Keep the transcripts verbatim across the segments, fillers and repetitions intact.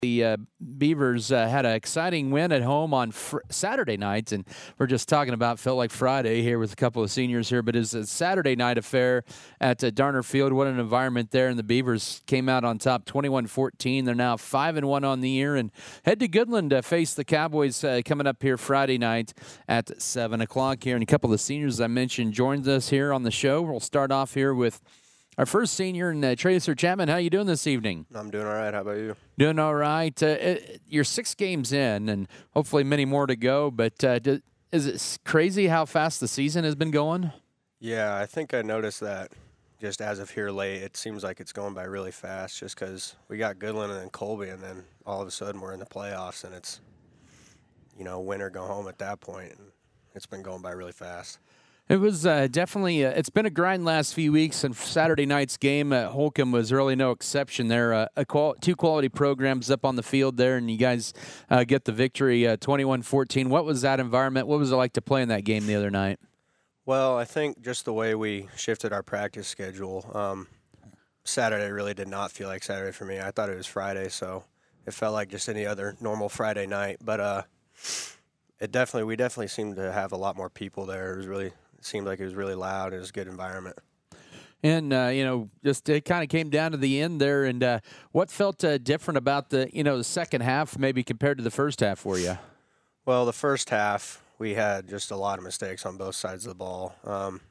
The uh, Beavers uh, had an exciting win at home on fr- Saturday night, and we're just talking about felt like Friday here with a couple of seniors here, but it's a Saturday night affair at uh, Darner Field. What an environment there, and the Beavers came out on top twenty-one fourteen. They're now five and one on the year, and head to Goodland to face the Cowboys uh, coming up here Friday night at seven o'clock here. And a couple of the seniors I mentioned joined us here on the show. We'll start off here with our first senior, and uh, Tracer Chapman. How you doing this evening? I'm doing all right. How about you? Doing all right. Uh, it, you're six games in, and hopefully many more to go. But uh, do, is it crazy how fast the season has been going? Yeah, I think I noticed that just as of here late, it seems like it's going by really fast just because we got Goodland and then Colby, and then all of a sudden we're in the playoffs, and it's, you know, win or go home at that point, and it's been going by really fast. It was uh, definitely, uh, it's been a grind last few weeks, and Saturday night's game at Holcomb was really no exception there. Uh, a qual- two quality programs up on the field there, and you guys uh, get the victory uh, twenty-one fourteen. What was that environment? What was it like to play in that game the other night? Well, I think just the way we shifted our practice schedule, um, Saturday really did not feel like Saturday for me. I thought it was Friday, so it felt like just any other normal Friday night. But uh, it definitely, we definitely seemed to have a lot more people there. It was really... It seemed like it was really loud. It was a good environment. And, uh, you know, just it kind of came down to the end there. And uh, what felt uh, different about the, you know, the second half maybe compared to the first half for you? Well, the first half, we had just a lot of mistakes on both sides of the ball. Um,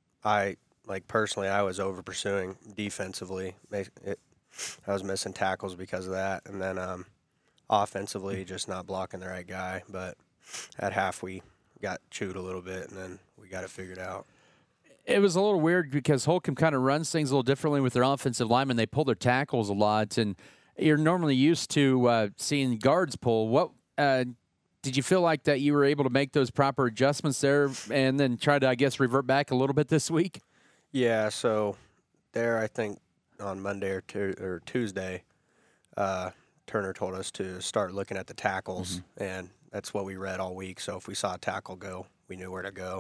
I, like, personally, I was over-pursuing defensively. It, I was missing tackles because of that. And then um, offensively, just not blocking the right guy. But at half, we got chewed a little bit, and then we got it figured out. It was a little weird because Holcomb kind of runs things a little differently with their offensive linemen. They pull their tackles a lot, and you're normally used to uh, seeing guards pull. What uh, did you feel like that you were able to make those proper adjustments there and then try to, I guess, revert back a little bit this week? Yeah, so there I think on Monday or, tu- or Tuesday, uh, Turner told us to start looking at the tackles, mm-hmm. and that's what we read all week. So if we saw a tackle go, we knew where to go.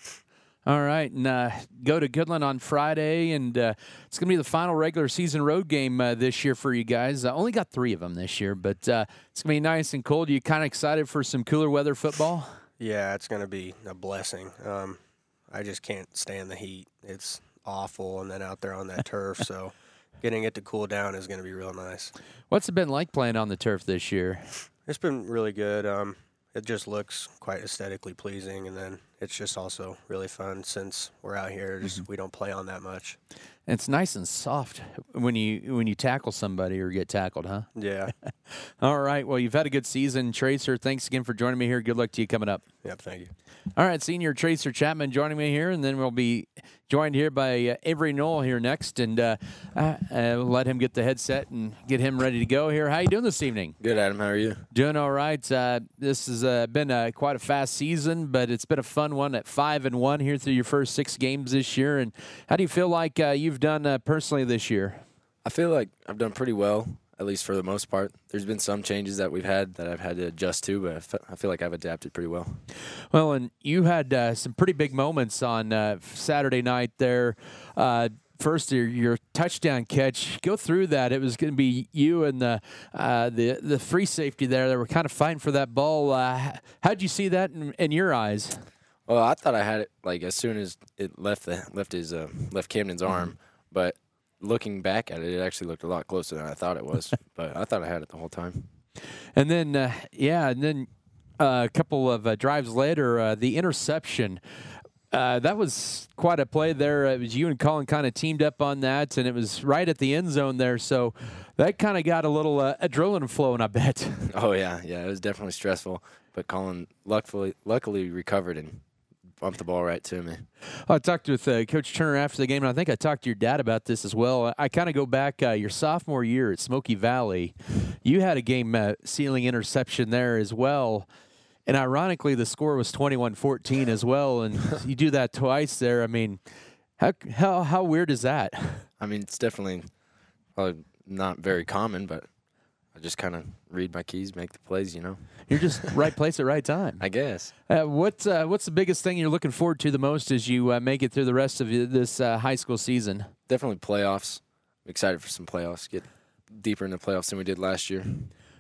All right, and uh, go to Goodland on Friday, and uh, it's going to be the final regular season road game uh, this year for you guys. I uh, only got three of them this year, but uh, it's going to be nice and cold. You kind of excited for some cooler weather football? Yeah, it's going to be a blessing. Um, I just can't stand the heat. It's awful, and then out there on that turf, so getting it to cool down is going to be real nice. What's it been like playing on the turf this year? It's been really good. Um, it just looks quite aesthetically pleasing, and then it's just also really fun since we're out here. Just mm-hmm. we don't play on that much. It's nice and soft when you when you tackle somebody or get tackled, huh? Yeah. All right. Well, you've had a good season, Tracer. Thanks again for joining me here. Good luck to you coming up. Yep. Thank you. All right, senior Tracer Chapman joining me here, and then we'll be joined here by uh, Avery Knoll here next, and uh, uh, uh, let him get the headset and get him ready to go here. How you doing this evening? Good, Adam. How are you? Doing all right. Uh, this has uh, been uh, quite a fast season, but it's been a fun one at five and one here through your first six games this year. And how do you feel like uh, you've done uh, personally this year? I feel like I've done pretty well, at least for the most part. There's been some changes that we've had that I've had to adjust to, but I, fe- I feel like I've adapted pretty well. Well, and you had uh, some pretty big moments on uh, Saturday night there. Uh, first, your, your touchdown catch. Go through that. It was going to be you and the uh, the the free safety there that were kind of fighting for that ball. Uh, how'd you see that in, in your eyes? Well, I thought I had it like as soon as it left the left his uh, left Camden's arm, mm-hmm. but looking back at it, it actually looked a lot closer than I thought it was. But I thought I had it the whole time. And then, uh, yeah, and then uh, a couple of uh, drives later, uh, the interception. Uh, that was quite a play there. It was you and Colin kind of teamed up on that, and it was right at the end zone there. So that kind of got a little uh, adrenaline flowing, I bet. Oh, yeah. Yeah, it was definitely stressful. But Colin luckily, luckily recovered and bumped the ball right to me. I talked with uh, Coach Turner after the game, and I think I talked to your dad about this as well. I, I kind of go back uh, your sophomore year at Smoky Valley. You had a game-sealing uh, interception there as well. And ironically, the score was twenty-one fourteen as well, and you do that twice there. I mean, how how how weird is that? I mean, it's definitely probably not very common, but I just kind of read my keys, make the plays, you know. You're just right place at right time. I guess. Uh, what, uh, what's the biggest thing you're looking forward to the most as you uh, make it through the rest of this uh, high school season? Definitely playoffs. I'm excited for some playoffs. Get deeper in the playoffs than we did last year.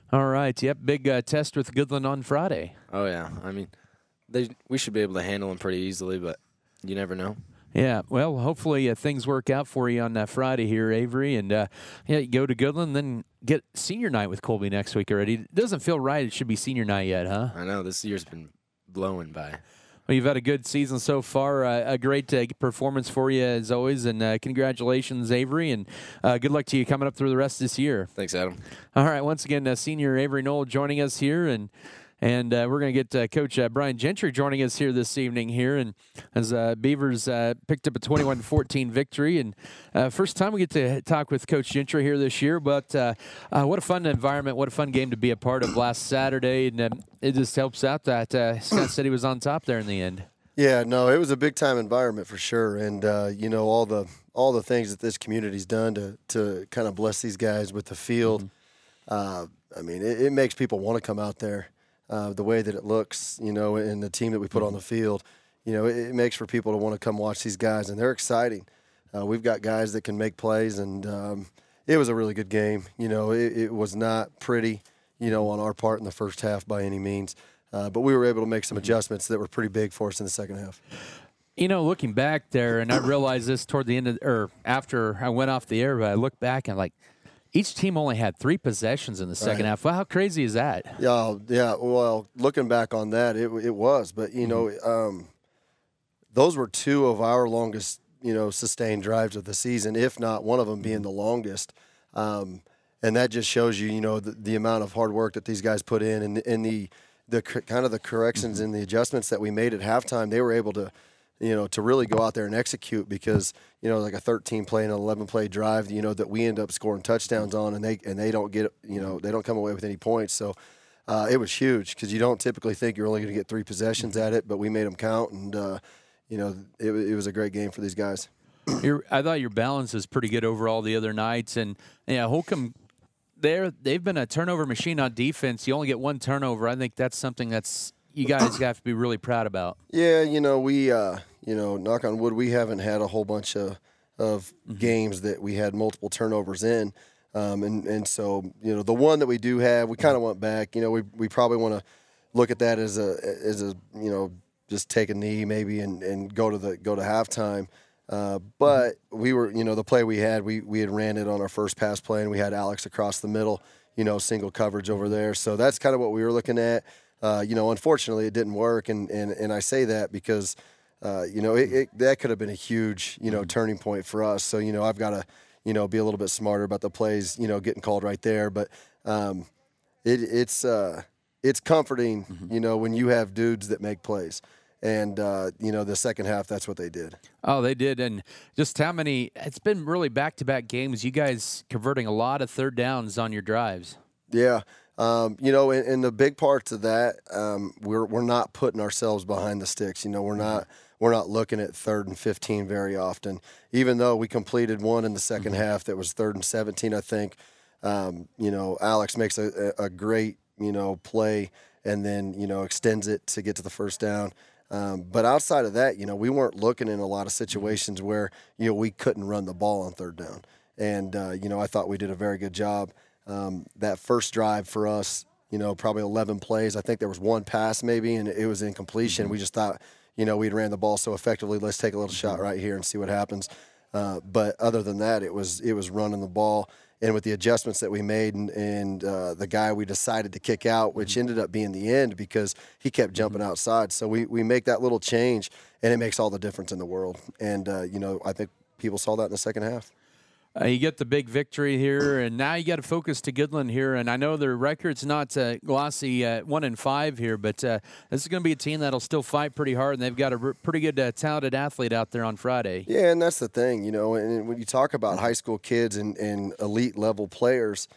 All right. Yep. Big uh, test with Goodland on Friday. Oh yeah, I mean, they we should be able to handle them pretty easily, but you never know. Yeah, well, hopefully uh, things work out for you on uh, Friday here, Avery, and uh, yeah, you go to Goodland, then get senior night with Colby next week already. It doesn't feel right; it should be senior night yet, huh? I know this year's been blowing by. Well, you've had a good season so far, uh, a great uh, performance for you as always, and uh, congratulations, Avery, and uh, good luck to you coming up through the rest of this year. Thanks, Adam. All right, once again, uh, senior Avery Knoll joining us here, and and uh, we're going to get uh, Coach uh, Brian Gentry joining us here this evening here, and as uh, Beavers uh, picked up a twenty-one fourteen victory, and uh, first time we get to talk with Coach Gentry here this year, but uh, uh, what a fun environment, what a fun game to be a part of last Saturday, and um, it just helps out that uh, Scott City was on top there in the end. Yeah, no, it was a big time environment for sure, and uh, you know all the all the things that this community's done to to kind of bless these guys with the field. Mm-hmm. Uh, I mean, it, it makes people want to come out there. Uh, the way that it looks, you know, and the team that we put on the field, you know, it, it makes for people to want to come watch these guys, and they're exciting. Uh, we've got guys that can make plays, and um, it was a really good game. You know, it, it was not pretty, you know, on our part in the first half by any means, uh, but we were able to make some adjustments that were pretty big for us in the second half. You know, looking back there, and I realized this toward the end of, or after I went off the air, but I looked back and like, each team only had three possessions in the second right. half. Well, how crazy is that? Yeah, yeah. Well, looking back on that, it it was. But, you know, um, those were two of our longest, you know, sustained drives of the season, if not one of them being the longest. Um, and that just shows you, you know, the, the amount of hard work that these guys put in and, and the, the kind of the corrections and the adjustments that we made at halftime. They were able to, you know, to really go out there and execute because, you know, like a thirteen play and an eleven play drive, you know, that we end up scoring touchdowns on and they and they don't get, you know, they don't come away with any points. So uh, it was huge because you don't typically think you're only going to get three possessions at it, but we made them count. And, uh, you know, it, it was a great game for these guys. Your, I thought your balance is pretty good overall the other nights. And, yeah, Holcomb, they're, they've been a turnover machine on defense. You only get one turnover. I think that's something that's you guys have to be really proud about. Yeah, you know, we, uh, you know, knock on wood, we haven't had a whole bunch of, of mm-hmm. games that we had multiple turnovers in. Um, and, and so, you know, the one that we do have, we kind of went back. You know, we we probably want to look at that as a, as a you know, just take a knee maybe and, and go to the go to halftime. Uh, but mm-hmm. we were, you know, the play we had, we, we had ran it on our first pass play, and we had Alex across the middle, you know, single coverage over there. So that's kind of what we were looking at. Uh, you know, unfortunately, it didn't work, and, and, and I say that because, uh, you know, it, it, that could have been a huge, you know, turning point for us. So, you know, I've got to, you know, be a little bit smarter about the plays, you know, getting called right there. But um, it, it's uh, it's comforting, mm-hmm. you know, when you have dudes that make plays. And, uh, you know, the second half, that's what they did. Oh, they did. And just how many – it's been really back-to-back games. You guys converting a lot of third downs on your drives. Yeah. Um, you know, and, and the big parts of that, um, we're we're not putting ourselves behind the sticks. You know, we're not we're not looking at third and fifteen very often. Even though we completed one in the second mm-hmm. half that was third and seventeen, I think. Um, you know, Alex makes a, a great you know play and then you know extends it to get to the first down. Um, but outside of that, you know, we weren't looking in a lot of situations where you know we couldn't run the ball on third down. And uh, you know, I thought we did a very good job. Um, that first drive for us, you know, probably eleven plays. I think there was one pass maybe, and it was incompletion. Mm-hmm. We just thought, you know, we'd ran the ball so effectively. Let's take a little mm-hmm. shot right here and see what happens. Uh, but other than that, it was it was running the ball. And with the adjustments that we made and, and uh, the guy we decided to kick out, which mm-hmm. ended up being the end because he kept jumping mm-hmm. outside. So we, we make that little change, and it makes all the difference in the world. And, uh, you know, I think people saw that in the second half. Uh, you get the big victory here, and now you got to focus to Goodland here. And I know their record's not uh, glossy, uh, one and five here, but uh, this is going to be a team that'll still fight pretty hard, and they've got a r- pretty good, uh, talented athlete out there on Friday. Yeah, and that's the thing, you know. And when you talk about high school kids and, and elite level players,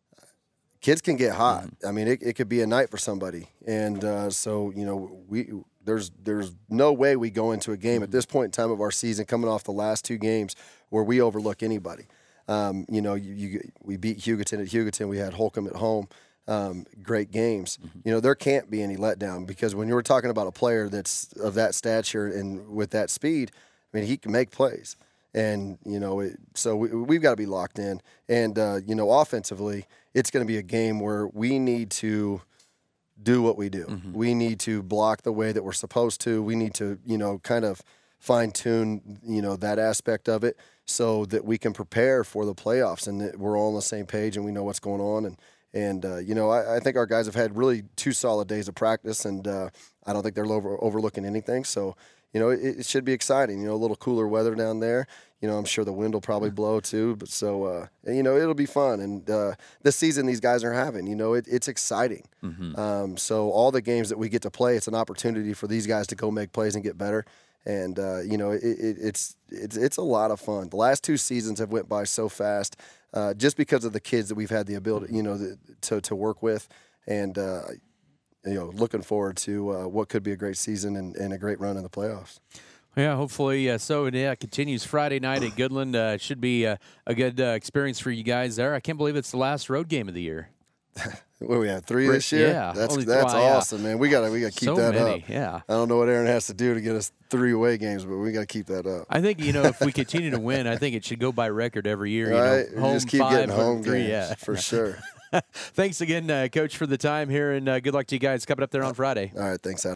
kids can get hot. Mm-hmm. I mean, it, it could be a night for somebody, and uh, so you know we. There's there's no way we go into a game at this point in time of our season, coming off the last two games, where we overlook anybody. Um, you know, you, you, we beat Hugoton at Hugoton. We had Holcomb at home. Um, great games. Mm-hmm. You know, there can't be any letdown because when you were talking about a player that's of that stature and with that speed, I mean, he can make plays. and you know, it, so we, we've got to be locked in. And uh, you know, offensively, it's going to be a game where we need to do what we do. Mm-hmm. We need to block the way that we're supposed to. We need to, you know, kind of fine tune, you know, that aspect of it so that we can prepare for the playoffs and that we're all on the same page and we know what's going on. And, and uh, you know, I, I think our guys have had really two solid days of practice, and uh, I don't think they're over, overlooking anything. So, you know, it, it should be exciting. You know, a little cooler weather down there. You know, I'm sure the wind will probably blow too. But so, uh, you know, it'll be fun. And uh, the season these guys are having, you know, it, it's exciting. Mm-hmm. Um, so all the games that we get to play, it's an opportunity for these guys to go make plays and get better. And uh, you know, it, it, it's it's it's a lot of fun. The last two seasons have went by so fast, uh, just because of the kids that we've had the ability, you know, the, to to work with, and uh, you know, looking forward to uh, what could be a great season and, and a great run in the playoffs. Yeah, hopefully uh, so. Yeah, it continues Friday night at Goodland. Uh, it should be uh, a good uh, experience for you guys there. I can't believe it's the last road game of the year. What do we have, three this year? Yeah, that's Only, that's well, awesome, yeah. man. We gotta we gotta keep so that many, up. Yeah, I don't know what Aaron has to do to get us three away games, but we gotta keep that up. I think, you know, if we continue to win, I think it should go by record every year. Right, You know, home just keep five, getting home three, games yeah, for sure. Thanks again, uh, Coach, for the time here, and uh, good luck to you guys coming up there on Friday. All right, thanks, Adam.